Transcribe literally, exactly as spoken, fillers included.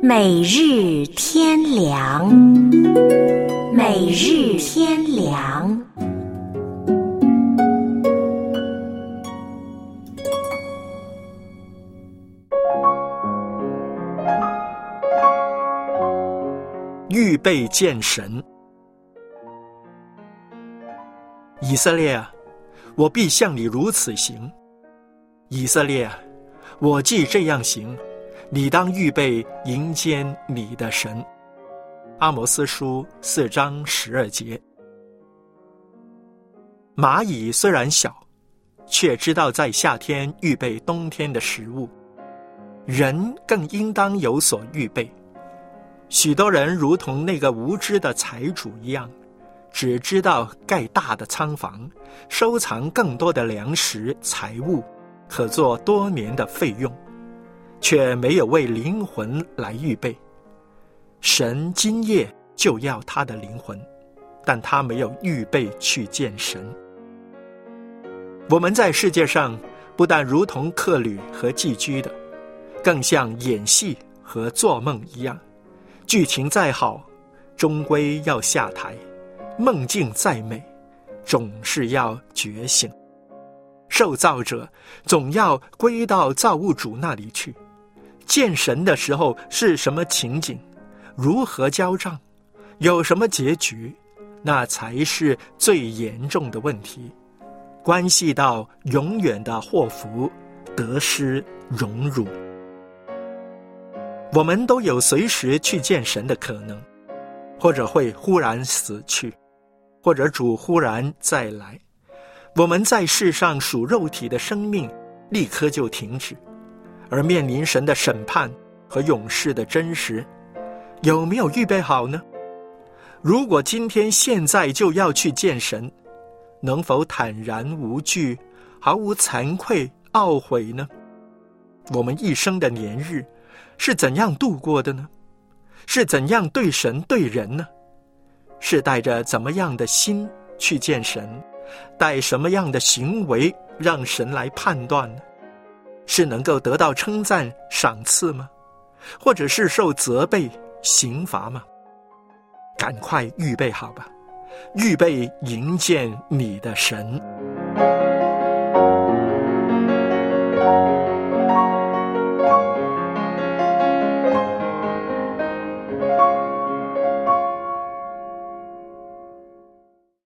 每日天良，每日天良。 预备见神。以色列啊，我必向你如此行。以色列啊，我既这样行，你当预备迎接你的神。阿摩斯书四章十二节。蚂蚁虽然小，却知道在夏天预备冬天的食物，人更应当有所预备。许多人如同那个无知的财主一样，只知道盖大的仓房，收藏更多的粮食财物，可做多年的费用，却没有为灵魂来预备。神今夜就要他的灵魂，但他没有预备去见神。我们在世界上不但如同客旅和寄居的，更像演戏和做梦一样，剧情再好，终归要下台；梦境再美，总是要觉醒。受造者总要归到造物主那里去。见神的时候是什么情景？如何交账？有什么结局？那才是最严重的问题，关系到永远的祸福、得失、荣辱。我们都有随时去见神的可能，或者会忽然死去，或者主忽然再来。我们在世上属肉体的生命立刻就停止，而面临神的审判和永世的真实，有没有预备好呢？如果今天现在就要去见神，能否坦然无惧，毫无惭愧懊悔呢？我们一生的年日是怎样度过的呢？是怎样对神对人呢？是带着怎么样的心去见神？带什么样的行为让神来判断呢？是能够得到称赞赏赐吗？或者是受责备刑罚吗？赶快预备好吧，预备迎见你的神。